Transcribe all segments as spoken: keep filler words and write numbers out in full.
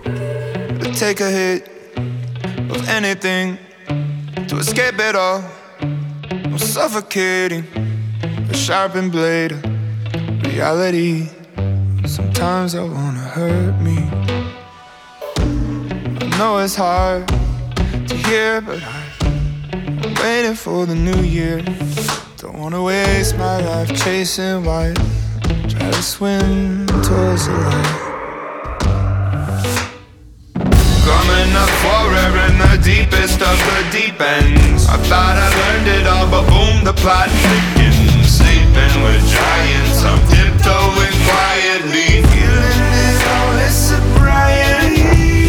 to take a hit of anything to escape it all. I'm suffocating, a sharpened blade of reality. Sometimes I wanna hurt me. I know it's hard to hear, but I'm waiting for the new year. Don't wanna waste my life chasing white. Try to swim towards the light. Coming up forever in the deepest of the deep ends. I thought I learned it all, but boom, the plot thickens. Sleeping with giants, I'm tiptoeing quietly. Feeling it all, it's sobriety.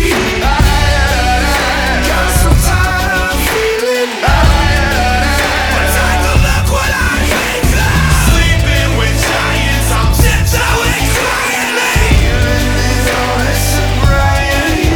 Got so tired of feeling but time to look what I become. Sleeping with giants, I'm tiptoeing quietly. Feeling it all, it's sobriety.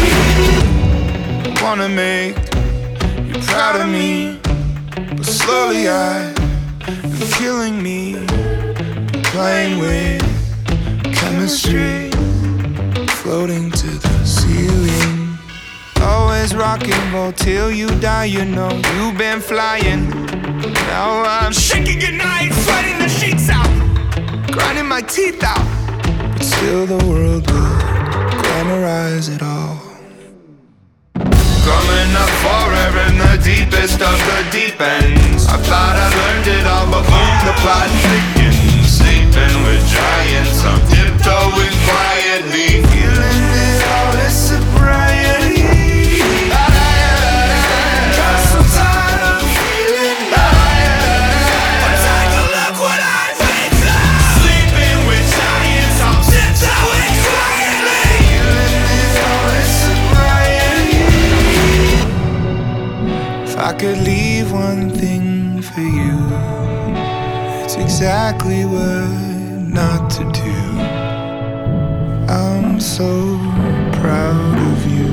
Wanna make you proud of me, but slowly I am killing me. Playing with chemistry, floating to the ceiling. Always rock and roll till you die, you know you've been flying. Now I'm shaking at night, sweating the sheets out, grinding my teeth out, but still the world will glamorize it all. Coming up forever in the deepest of the deep ends. I thought I learned it all, but boom, the plot thickens. Sleeping with giants, I'm tiptoeing quietly. Feeling it all, it's sobriety. Got so tired of feeling but time to look what I've become. Sleeping with giants, I'm tiptoeing quietly. Feeling it all, it's sobriety. If I could leave one thing for you, it's exactly what not to do. I'm so proud of you.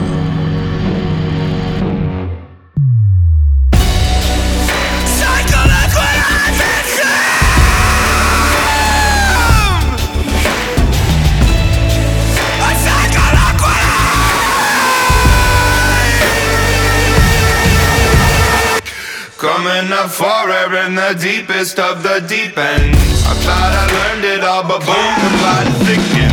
Take a look what I've become. Take a look what I coming up forever in the deepest of the deep ends. I thought I learned it all, but boom, the plot thickens.